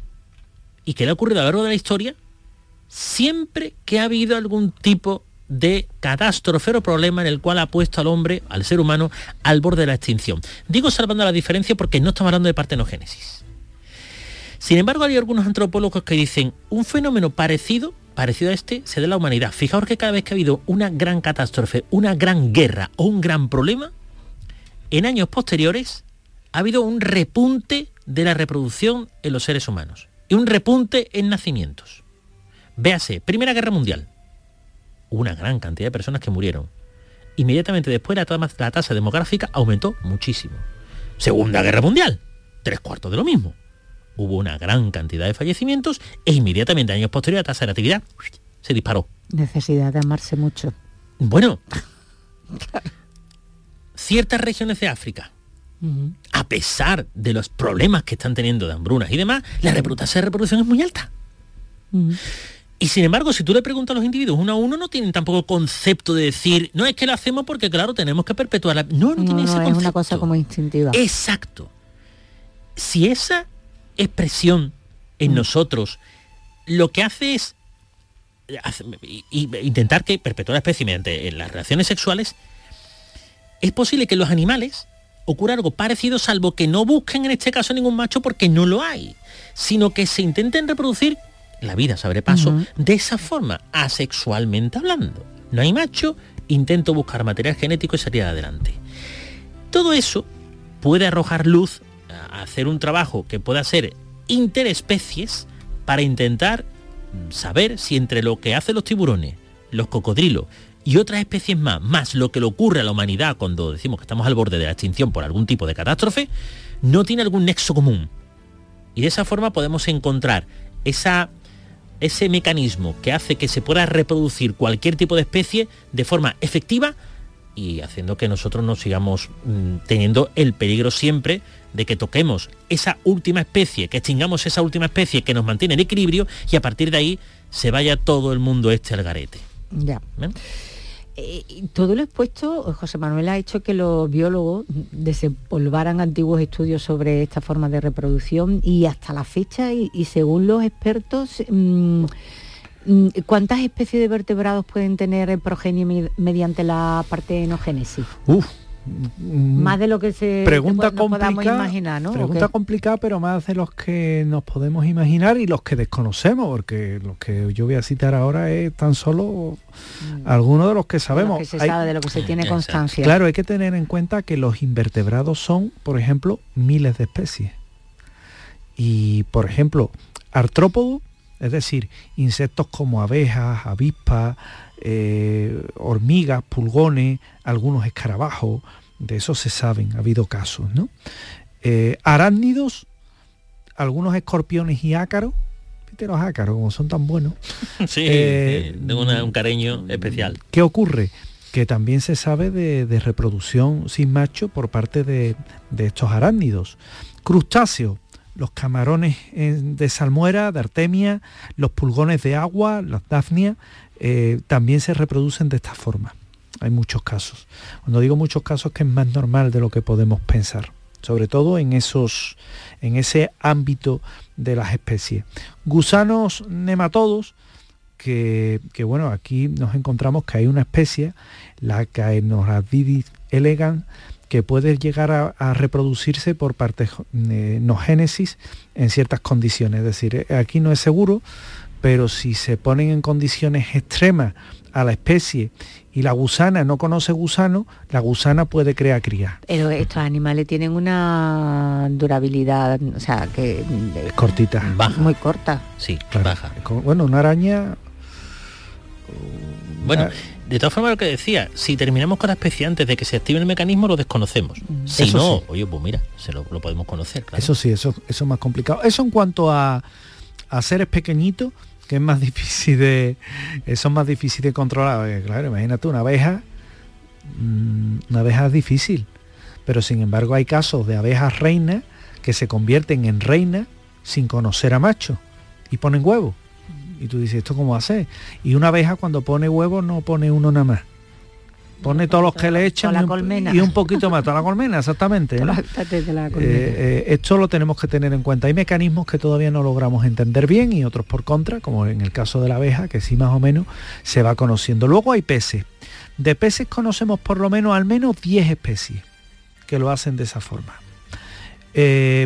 y que le ha ocurrido a lo largo de la historia siempre que ha habido algún tipo de catástrofe o problema en el cual ha puesto al hombre, al ser humano, al borde de la extinción. Digo salvando la diferencia porque no estamos hablando de partenogénesis. Sin embargo, hay algunos antropólogos que dicen un fenómeno parecido, parecido a este, se da en la humanidad. Fijaos que cada vez que ha habido una gran catástrofe, una gran guerra o un gran problema, en años posteriores ha habido un repunte de la reproducción en los seres humanos y un repunte en nacimientos. Véase, Primera Guerra Mundial. Una gran cantidad de personas que murieron. Inmediatamente después la, la tasa demográfica aumentó muchísimo. Segunda Guerra Mundial, tres cuartos de lo mismo. Hubo una gran cantidad de fallecimientos e inmediatamente años posteriores la tasa de natividad se disparó. Necesidad de amarse mucho. Bueno, ciertas regiones de África, uh-huh. a pesar de los problemas que están teniendo de hambrunas y demás, la tasa de reproducción es muy alta. Uh-huh. Y sin embargo, si tú le preguntas a los individuos uno a uno, no tienen tampoco concepto de decir, no es que lo hacemos porque, claro, tenemos que perpetuarla. No, no, no tiene ese concepto. Es una cosa como instintiva. Exacto. Si esa expresión en mm. nosotros lo que hace es hace, y, y, intentar que perpetúe la especie mediante en las relaciones sexuales, es posible que en los animales ocurra algo parecido, salvo que no busquen en este caso ningún macho porque no lo hay, sino que se intenten reproducir la vida se abre paso uh-huh. de esa forma, asexualmente hablando. No hay macho, intento buscar material genético y salir adelante. Todo eso puede arrojar luz a hacer un trabajo que pueda ser interespecies para intentar saber si entre lo que hacen los tiburones, los cocodrilos y otras especies más, más lo que le ocurre a la humanidad cuando decimos que estamos al borde de la extinción por algún tipo de catástrofe, no tiene algún nexo común. Y de esa forma podemos encontrar esa ese mecanismo que hace que se pueda reproducir cualquier tipo de especie de forma efectiva y haciendo que nosotros no sigamos mmm, teniendo el peligro siempre de que toquemos esa última especie, que extingamos esa última especie que nos mantiene en equilibrio y a partir de ahí se vaya todo el mundo este al garete. Ya. ¿Ven? Eh, todo lo expuesto, José Manuel, ha hecho que los biólogos desempolvaran antiguos estudios sobre esta forma de reproducción y hasta la fecha, y, y según los expertos, mmm, ¿cuántas especies de vertebrados pueden tener progenie med- mediante la partenogénesis? Uf. Más de lo que se pregunta nos podamos imaginar, ¿no? Pregunta complicada, pero más de los que nos podemos imaginar y los que desconocemos, porque los que yo voy a citar ahora es tan solo mm. algunos de los que sabemos. De lo que se hay, sabe, de lo que se tiene constancia. Claro, hay que tener en cuenta que los invertebrados son, por ejemplo, miles de especies. Y, por ejemplo, artrópodos, es decir, insectos como abejas, avispas, eh, hormigas, pulgones, algunos escarabajos, de eso se saben, ha habido casos, ¿no? Eh, arácnidos, algunos escorpiones y ácaros, fíjate los ácaros, como son tan buenos. Sí, eh, tengo una, un cariño especial. ¿Qué ocurre? Que también se sabe de, de reproducción sin macho por parte de, de estos arácnidos. Crustáceos, los camarones de salmuera, de artemia, los pulgones de agua, las dafnias, eh, también se reproducen de esta forma. Hay muchos casos. Cuando digo muchos casos, que es más normal de lo que podemos pensar, sobre todo en esos, en ese ámbito de las especies. Gusanos nematodos, que, que bueno, aquí nos encontramos que hay una especie, la Caenorhabdis elegans, que puede llegar a, a reproducirse por partenogénesis en ciertas condiciones. Es decir, aquí no es seguro, pero si se ponen en condiciones extremas a la especie y la gusana no conoce gusano, la gusana puede crear crías. Pero estos animales tienen una durabilidad, o sea, que es cortita, baja, muy corta. Sí, claro, baja. Bueno, una araña. Bueno, de todas formas, lo que decía, si terminamos con la especie antes de que se active el mecanismo, lo desconocemos. Mm. Si eso no, sí. Oye, pues mira, se lo, lo podemos conocer. Claro. Eso sí, eso, eso es más complicado. Eso en cuanto a, a seres pequeñitos, que es más difícil de, eso es más difícil de controlar. Claro, imagínate una abeja, una abeja es difícil, pero sin embargo hay casos de abejas reinas que se convierten en reinas sin conocer a machos y ponen huevos. Y tú dices, ¿esto cómo hace? Y una abeja cuando pone huevos no pone uno nada más. Pone todos los que le echan la y, un, colmena. y un poquito más, toda la colmena, exactamente, ¿no? De la colmena. Eh, eh, esto lo tenemos que tener en cuenta. Hay mecanismos que todavía no logramos entender bien y otros por contra, como en el caso de la abeja, que sí más o menos se va conociendo. Luego hay peces. De peces conocemos por lo menos al menos diez especies que lo hacen de esa forma. Eh,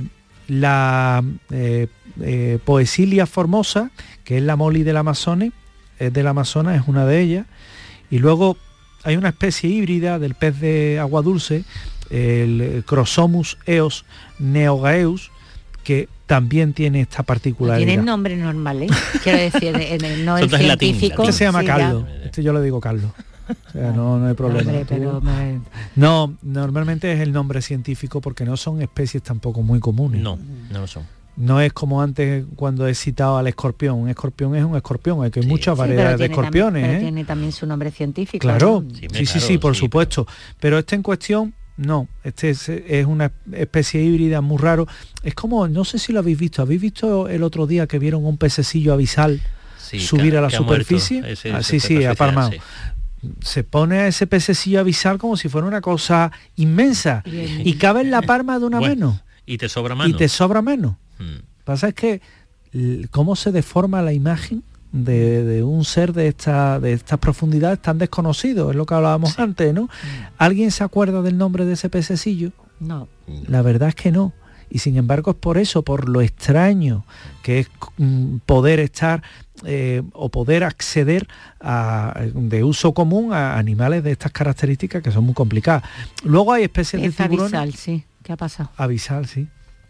la eh, eh, Poecilia formosa, que es la moli del Amazonas, es del Amazonas, es una de ellas. Y luego hay una especie híbrida del pez de agua dulce, el Crosomus eos neogaeus, que también tiene esta particularidad. Tiene nombre normal, ¿eh? Quiero decir, en el, no el científico. Este se llama sí, Carlos, ya. este yo le digo Carlos. O sea, no, no hay problema. Hombre, pero me... No, normalmente es el nombre científico porque no son especies tampoco muy comunes. No, no lo son. No es como antes cuando he citado al escorpión. Un escorpión es un escorpión, hay que hay Sí. muchas Sí, variedades de tiene escorpiones. También, pero ¿eh? tiene también su nombre científico. Claro, ¿no? sí, Sí, sí, sí, claro, por sí, supuesto. Pero... pero este en cuestión, no. Este es, es una especie híbrida muy raro. Es como, no sé si lo habéis visto. ¿Habéis visto el otro día que vieron un pececillo abisal Sí, subir que, a la que superficie? Ese, ah, ese sí, sí, aparmado. Sí. Se pone a ese pececillo abisal como si fuera una cosa inmensa. Bien. Y cabe en la palma de una Bueno, mano. Y te sobra mano. Y te sobra menos. Hmm. Pasa es que l- cómo se deforma la imagen de, de un ser de esta de estas profundidades tan desconocido, es lo que hablábamos Sí. antes, ¿no? ¿Alguien se acuerda del nombre de ese pececillo? No. La verdad es que no. Y sin embargo es por eso, por lo extraño que es mm, poder estar eh, o poder acceder a, de uso común a animales de estas características que son muy complicadas. Luego hay especies Es de tiburones. abisal, sí. ¿Qué ha pasado? Abisal, sí.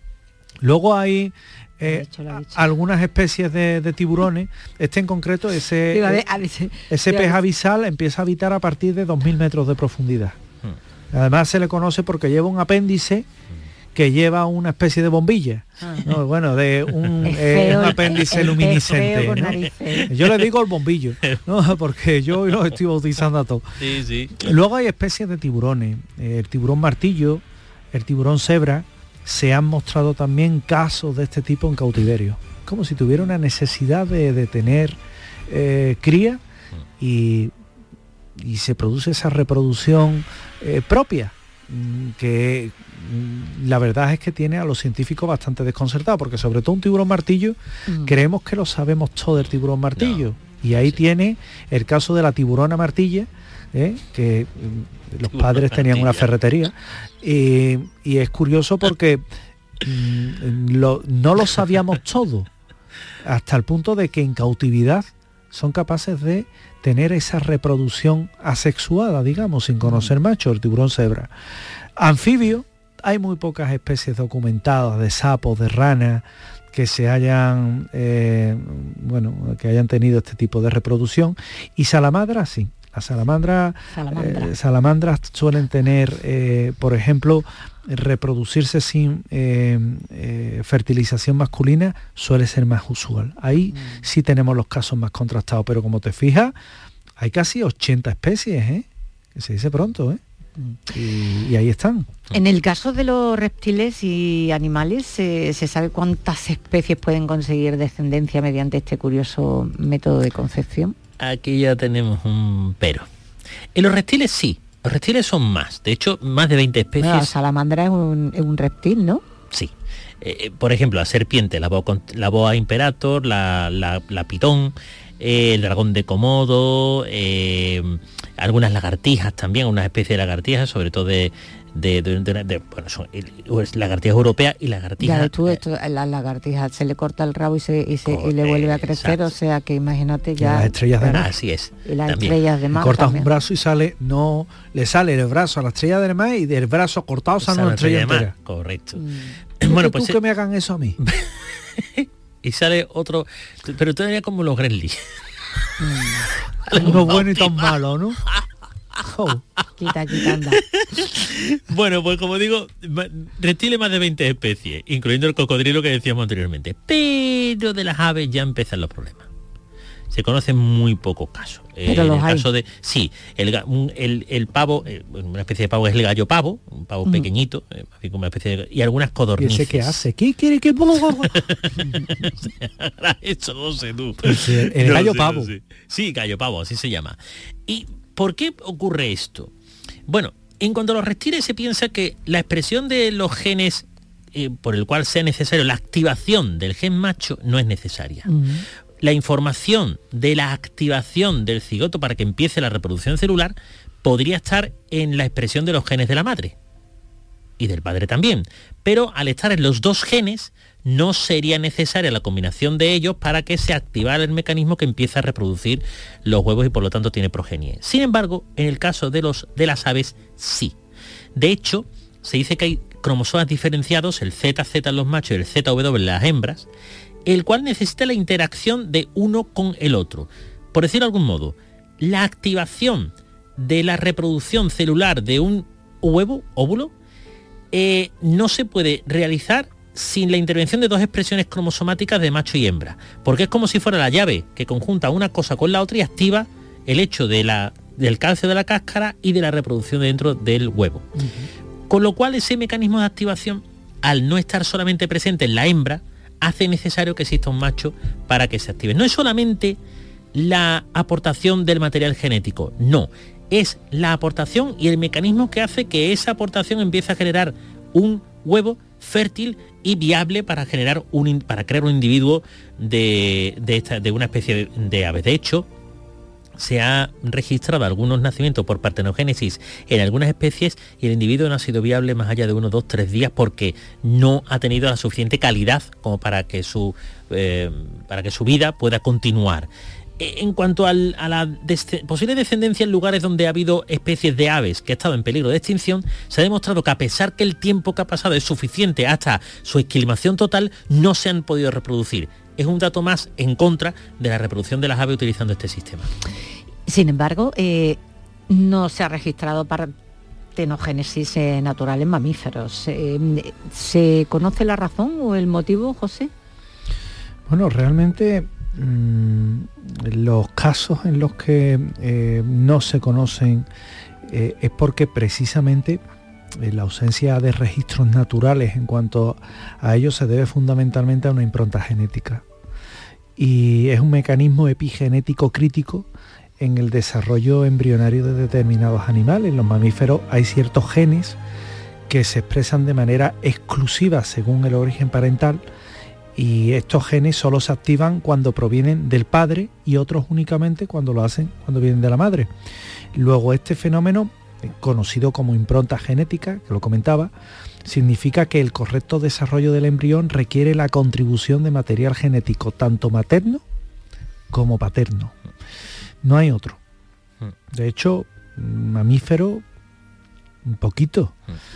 Luego hay Lo he eh, dicho, lo he dicho. algunas especies de, de tiburones. Este en concreto, ese, Iba a ver, eh, a veces- ese iba a pez ver- abisal empieza a habitar a partir de dos mil metros de profundidad. Hmm. Además se le conoce porque lleva un apéndice que lleva una especie de bombilla, ah. ¿no? Bueno, de un, eh, un apéndice el, luminiscente, el ¿no? Yo le digo el bombillo, ¿no? Porque yo hoy los estoy bautizando a todos. Sí, sí. Luego hay especies de tiburones, el tiburón martillo, el tiburón cebra. Se han mostrado también casos de este tipo en cautiverio, como si tuviera una necesidad de, de tener eh, cría y, y se produce esa reproducción eh, propia, que la verdad es que tiene a los científicos bastante desconcertados, porque sobre todo un tiburón martillo, mm. creemos que lo sabemos todo del tiburón martillo, no. y ahí sí. tiene el caso de la tiburona martilla, ¿eh? que los padres tenían una ferretería, y, y es curioso porque mm, lo, no lo sabíamos todo, hasta el punto de que en cautividad son capaces de tener esa reproducción asexuada, digamos, sin conocer macho, el tiburón cebra. Anfibio, hay muy pocas especies documentadas de sapos, de ranas, que se hayan, eh, bueno, que hayan tenido este tipo de reproducción. Y salamandras, sí. Las salamandras, Salamandra. eh, salamandras suelen tener, eh, por ejemplo, reproducirse sin eh, eh, fertilización masculina suele ser más usual. Ahí mm. sí tenemos los casos más contrastados, pero como te fijas, hay casi ochenta especies, ¿eh? Que se dice pronto, ¿eh? Mm. Y, y ahí están. En el caso de los reptiles y animales, eh, ¿se sabe cuántas especies pueden conseguir descendencia mediante este curioso método de concepción? Aquí ya tenemos un pero. En los reptiles sí, los reptiles son más, de hecho más de veinte especies. Bueno, la salamandra es un, es un reptil, ¿no? Sí. Eh, por ejemplo, la serpiente, la boa, la boa imperator, la, la, la pitón, eh, el dragón de Komodo, eh, algunas lagartijas también, unas especies de lagartijas, sobre todo de... De, de, de, de, bueno, son lagartijas europeas y lagartijas... Ya tú, esto, las lagartijas se le corta el rabo y, se, y, se, y le vuelve a crecer, exacto. O sea que imagínate ya... Y las estrellas de mar. Así es. Y las también. Estrellas de mar. Cortas también. Un brazo y sale, no, le sale el brazo a la estrella de mar y del brazo cortado sale una estrella de mar. Entera. Correcto. Mm. Bueno, pues... ¿Tú que me hagan eso a mí? Y sale otro... Pero todavía como los Gremlins. Mm. Uno bueno y tan malo, ¿no? Oh. Quita, quita, anda. Bueno, pues como digo, reptiles más de veinte especies, incluyendo el cocodrilo que decíamos anteriormente. Pero de las aves ya empiezan los problemas. Se conocen muy pocos casos. Pero eh, los en el hay. caso de sí, el, el, el pavo, eh, una especie de pavo es el gallo pavo, un pavo mm. pequeñito, eh, así como una especie de, y algunas codornices. ¿Y ese qué hace? ¿Qué quiere que Eso no sé tú. Sí, el no gallo sé, pavo. No sé. Sí, gallo pavo, así se llama. Y ¿por qué ocurre esto? Bueno, en cuanto a los reptiles se piensa que la expresión de los genes eh, por el cual sea necesario la activación del gen macho no es necesaria. Uh-huh. La información de la activación del cigoto para que empiece la reproducción celular podría estar en la expresión de los genes de la madre y del padre también, pero al estar en los dos genes no sería necesaria la combinación de ellos para que se activara el mecanismo que empieza a reproducir los huevos y por lo tanto tiene progenie. Sin embargo, en el caso de, los, de las aves, sí. De hecho, se dice que hay cromosomas diferenciados, el Z Z en los machos y el Z W en las hembras, el cual necesita la interacción de uno con el otro. Por decirlo de algún modo, la activación de la reproducción celular de un huevo, óvulo, eh, no se puede realizar sin la intervención de dos expresiones cromosomáticas de macho y hembra, porque es como si fuera la llave que conjunta una cosa con la otra y activa el hecho de la, del calcio de la cáscara y de la reproducción dentro del huevo. Uh-huh. Con lo cual ese mecanismo de activación, al no estar solamente presente en la hembra, hace necesario que exista un macho para que se active. No es solamente la aportación del material genético, no, es la aportación y el mecanismo que hace que esa aportación empiece a generar un huevo fértil y viable para generar un para crear un individuo de, de, esta, de una especie de, de aves. De hecho, se ha registrado algunos nacimientos por partenogénesis en algunas especies y el individuo no ha sido viable más allá de uno, dos, tres días porque no ha tenido la suficiente calidad como para que su, eh, para que su vida pueda continuar. En cuanto al, a la desce- posible descendencia en lugares donde ha habido especies de aves que han estado en peligro de extinción, se ha demostrado que a pesar que el tiempo que ha pasado es suficiente hasta su esquilmación total, no se han podido reproducir. Es un dato más en contra de la reproducción de las aves utilizando este sistema. Sin embargo, eh, no se ha registrado par- partenogénesis eh, natural en mamíferos. Eh, ¿Se conoce la razón o el motivo, José? Bueno, realmente mmm, los casos en los que eh, no se conocen eh, es porque precisamente eh, la ausencia de registros naturales en cuanto a ello se debe fundamentalmente a una impronta genética. Y es un mecanismo epigenético crítico en el desarrollo embrionario de determinados animales. En los mamíferos hay ciertos genes que se expresan de manera exclusiva según el origen parental, y estos genes solo se activan cuando provienen del padre y otros únicamente cuando lo hacen cuando vienen de la madre. Luego, este fenómeno, conocido como impronta genética, que lo comentaba, significa que el correcto desarrollo del embrión requiere la contribución de material genético tanto materno como paterno. No hay otro. De hecho, mamífero, un poquito.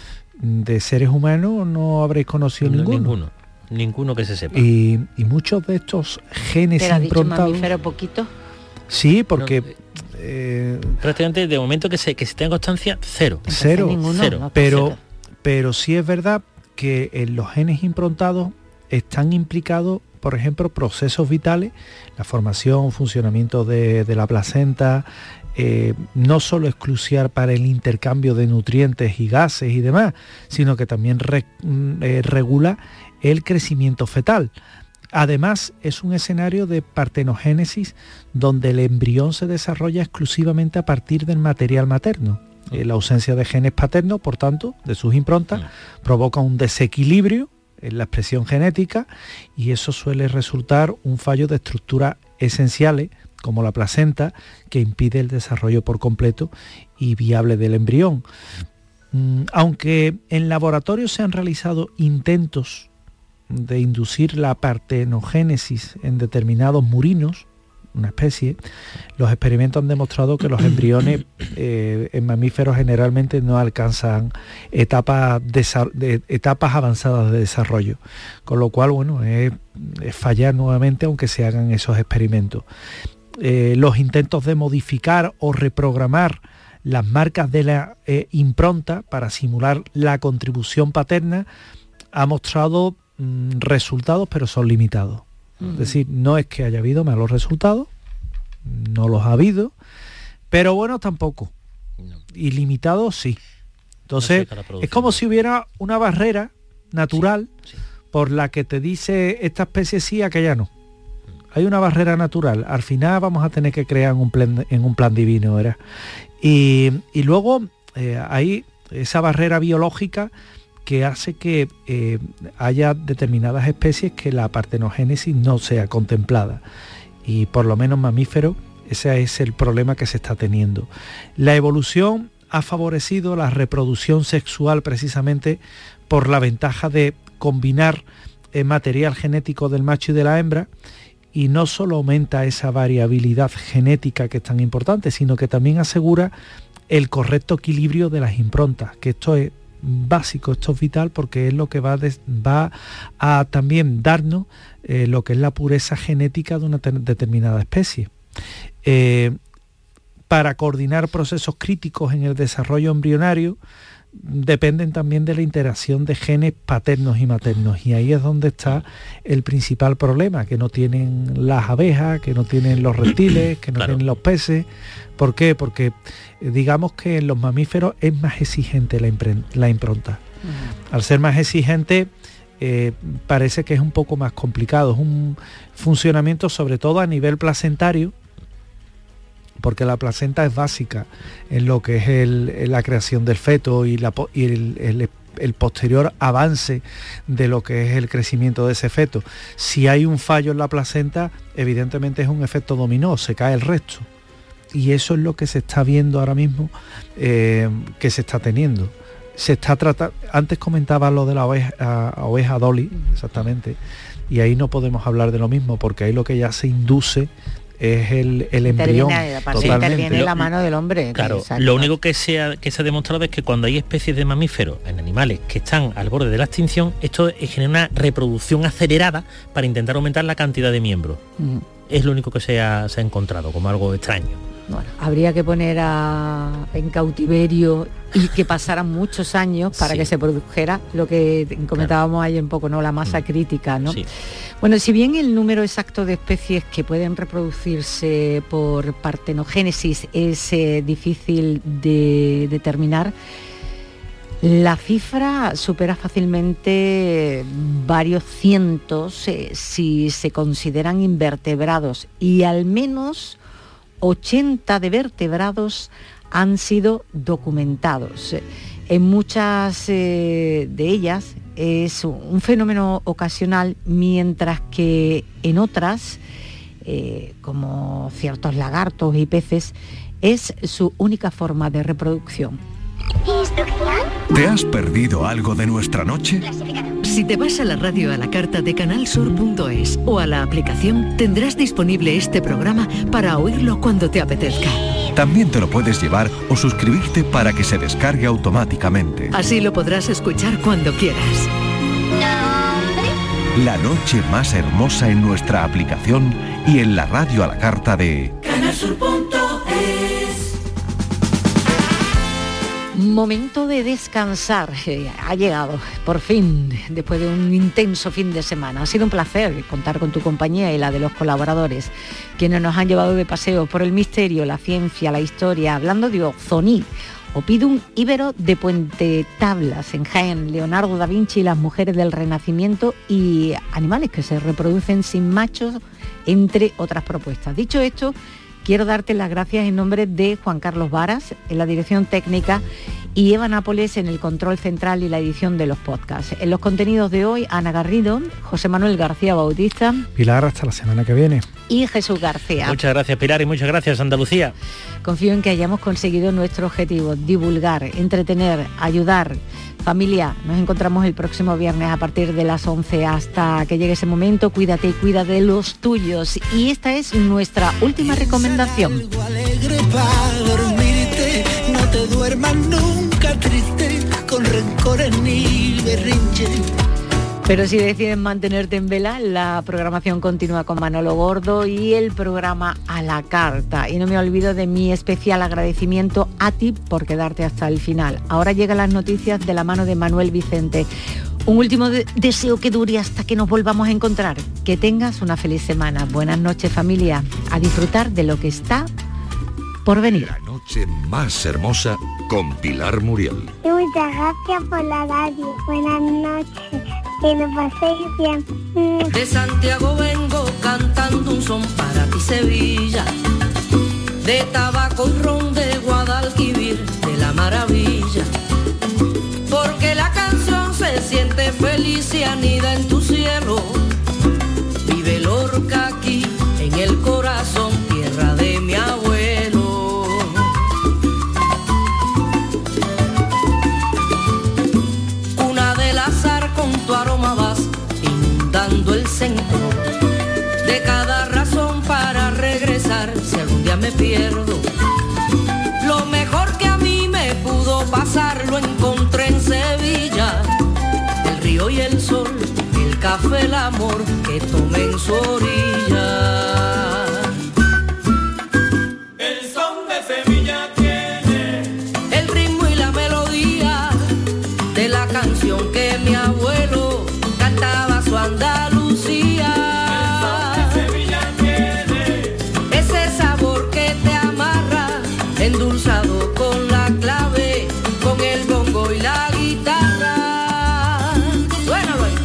De seres humanos no habréis conocido no, ninguno. Ninguno. Ninguno que se sepa. Y, y muchos de estos genes ¿Te ha improntados... dicho mamífero poquito? Sí, porque... No, eh, prácticamente de momento que se, que se tenga constancia, cero. Cero. Ninguno, cero. No, pero, cero. pero sí es verdad que en los genes improntados están implicados, por ejemplo, procesos vitales, la formación, funcionamiento de, de la placenta, eh, no solo es crucial para el intercambio de nutrientes y gases y demás, sino que también re, eh, regula el crecimiento fetal. Además, es un escenario de partenogénesis donde el embrión se desarrolla exclusivamente a partir del material materno. Eh, la ausencia de genes paternos, por tanto, de sus improntas, provoca un desequilibrio en la expresión genética, y eso suele resultar un fallo de estructuras esenciales como la placenta, que impide el desarrollo por completo y viable del embrión. Mm, aunque en laboratorio se han realizado intentos de inducir la partenogénesis en determinados murinos, una especie, los experimentos han demostrado que los embriones eh, en mamíferos generalmente no alcanzan etapas, de, etapas avanzadas de desarrollo, con lo cual, bueno, es, es fallar nuevamente aunque se hagan esos experimentos. Eh, los intentos de modificar o reprogramar las marcas de la eh, impronta para simular la contribución paterna ha mostrado mmm, resultados, pero son limitados. Es decir, no es que haya habido malos resultados, no los ha habido, pero bueno, tampoco. No. Y limitados sí. Entonces, no es como si hubiera una barrera natural sí, sí. por la que te dice esta especie sí, aquella no. Hay una barrera natural. Al final vamos a tener que crear en un plan, en un plan divino, ¿verdad? Y, y luego eh, hay esa barrera biológica que hace que eh, haya determinadas especies que la partenogénesis no sea contemplada. Y por lo menos mamíferos, ese es el problema que se está teniendo. La evolución ha favorecido la reproducción sexual precisamente por la ventaja de combinar el material genético del macho y de la hembra, y no solo aumenta esa variabilidad genética que es tan importante, sino que también asegura el correcto equilibrio de las improntas, que esto es básico, esto es vital, porque es lo que va, de, va a también darnos eh, lo que es la pureza genética de una determinada especie. Eh, para coordinar procesos críticos en el desarrollo embrionario dependen también de la interacción de genes paternos y maternos, y ahí es donde está el principal problema, que no tienen las abejas, que no tienen los reptiles, que no claro. tienen los peces. ¿Por qué? Porque digamos que en los mamíferos es más exigente la, la impronta. Uh-huh. Al ser más exigente, eh, parece que es un poco más complicado. Es un funcionamiento sobre todo a nivel placentario, porque la placenta es básica en lo que es el, la creación del feto y, la, y el, el, el posterior avance de lo que es el crecimiento de ese feto. Si hay un fallo en la placenta, evidentemente es un efecto dominó, se cae el resto. Y eso es lo que se está viendo ahora mismo, eh, que se está teniendo. Se está tratando, antes comentaba lo de la oveja, a, oveja Dolly, exactamente, y ahí no podemos hablar de lo mismo, porque ahí lo que ya se induce es el, el embrión. Interviene la mano del hombre. Claro, lo único que se, ha, que se ha demostrado es que cuando hay especies de mamíferos en animales que están al borde de la extinción, esto genera una reproducción acelerada para intentar aumentar la cantidad de miembros. Mm. Es lo único que se ha, se ha encontrado como algo extraño. Bueno, habría que poner a, en cautiverio y que pasaran muchos años para sí. que se produjera lo que comentábamos claro. ayer un poco, ¿no? La masa mm. crítica, ¿no? Sí. Bueno, si bien el número exacto de especies que pueden reproducirse por partenogénesis es eh, difícil de determinar, la cifra supera fácilmente varios cientos eh, si se consideran invertebrados, y al menos ochenta de vertebrados han sido documentados. En muchas eh, de ellas es un fenómeno ocasional, mientras que en otras, eh, como ciertos lagartos y peces, es su única forma de reproducción. ¿Te has perdido algo de nuestra noche? Si te vas a la radio a la carta de canal sur punto es o a la aplicación, tendrás disponible este programa para oírlo cuando te apetezca. También te lo puedes llevar o suscribirte para que se descargue automáticamente. Así lo podrás escuchar cuando quieras. La noche más hermosa en nuestra aplicación y en la radio a la carta de canal sur punto es. Momento de descansar, eh, ha llegado, por fin, después de un intenso fin de semana. Ha sido un placer contar con tu compañía y la de los colaboradores, quienes nos han llevado de paseo por el misterio, la ciencia, la historia, hablando de Ozoní, Opidum íbero de Puente Tablas, en Jaén, Leonardo da Vinci y las mujeres del Renacimiento, y animales que se reproducen sin machos, entre otras propuestas. Dicho esto, quiero darte las gracias en nombre de Juan Carlos Varas en la dirección técnica y Eva Nápoles en el control central y la edición de los podcasts. En los contenidos de hoy, Ana Garrido, José Manuel García Bautista. Pilar, hasta la semana que viene. Y Jesús García. Muchas gracias, Pilar, y muchas gracias, Andalucía. Confío en que hayamos conseguido nuestro objetivo: divulgar, entretener, ayudar. Familia, nos encontramos el próximo viernes a partir de las once. Hasta que llegue ese momento, cuídate y cuida de los tuyos. Y esta es nuestra última recomendación. No te duermas nunca triste, con rencores ni berrinche. Pero si deciden mantenerte en vela, la programación continúa con Manolo Gordo y el programa A la Carta. Y no me olvido de mi especial agradecimiento a ti por quedarte hasta el final. Ahora llegan las noticias de la mano de Manuel Vicente. Un último de- deseo que dure hasta que nos volvamos a encontrar. Que tengas una feliz semana. Buenas noches, familia. A disfrutar de lo que está por venir. La noche más hermosa con Pilar Muriel. Y muchas gracias por la radio. Buenas noches. Que lo paséis bien. Mm. De Santiago vengo cantando un son para ti, Sevilla. De tabaco y ron de Guadalquivir, de la maravilla. Porque la canción se siente feliz y anida en tu cielo. Vive Lorca aquí, en el corazón, tierra de mi abuelo. Cuna del azar, con tu aroma vas inundando el centro. De cada razón para regresar, si algún día me pierdo. Lo mejor que a mí me pudo pasar lo encontré en Sevilla. El río y el sol, el café, el amor que tomé en su orilla. El son de Sevilla tiene el ritmo y la melodía de la canción que mi abuelo cantaba su Andalucía. El son de Sevilla tiene ese sabor que te amarra, endulzado con la clave, con el bongo y la guitarra. Suénalo ahí.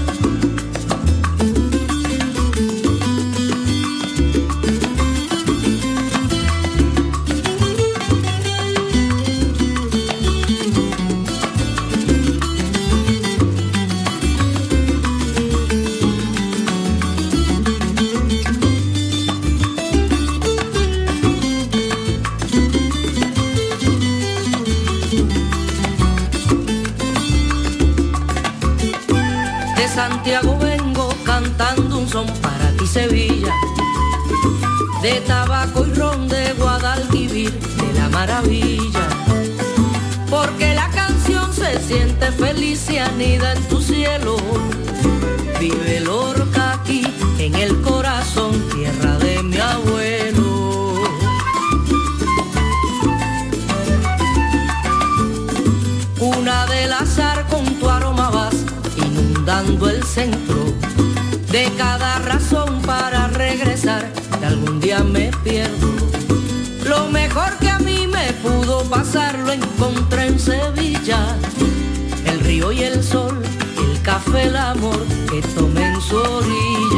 De Santiago vengo cantando un son para ti, Sevilla. De tabaco y ron de Guadalquivir, de la maravilla. Porque la canción se siente feliz y anida en tu cielo. Vive Lorca aquí, en el corazón, tierra de mi abuelo. de cada razón para regresar, que algún día me pierdo. Lo mejor que a mí me pudo pasar lo encontré en Sevilla, el río y el sol, el café, el amor que tomé en su orilla.